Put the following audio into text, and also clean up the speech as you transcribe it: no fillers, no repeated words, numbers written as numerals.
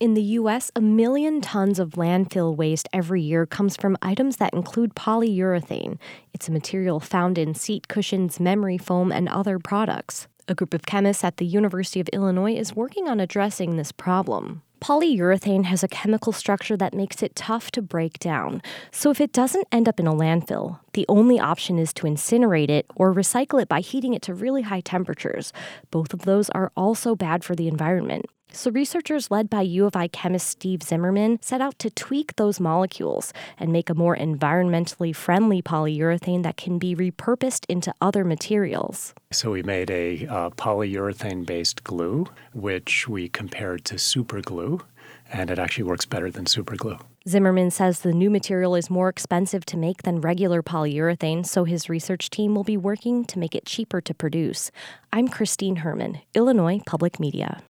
In the U.S., 1 million tons of landfill waste every year comes from items that include polyurethane. It's a material found in seat cushions, memory foam, and other products. A group of chemists at the University of Illinois is working on addressing this problem. Polyurethane has a chemical structure that makes it tough to break down. So if it doesn't end up in a landfill, the only option is to incinerate it or recycle it by heating it to really high temperatures. Both of those are also bad for the environment. So researchers led by U of I chemist Steve Zimmerman set out to tweak those molecules and make a more environmentally friendly polyurethane that can be repurposed into other materials. So we made a polyurethane-based glue, which we compared to super glue, and it actually works better than super glue. Zimmerman says the new material is more expensive to make than regular polyurethane, so his research team will be working to make it cheaper to produce. I'm Christine Herman, Illinois Public Media.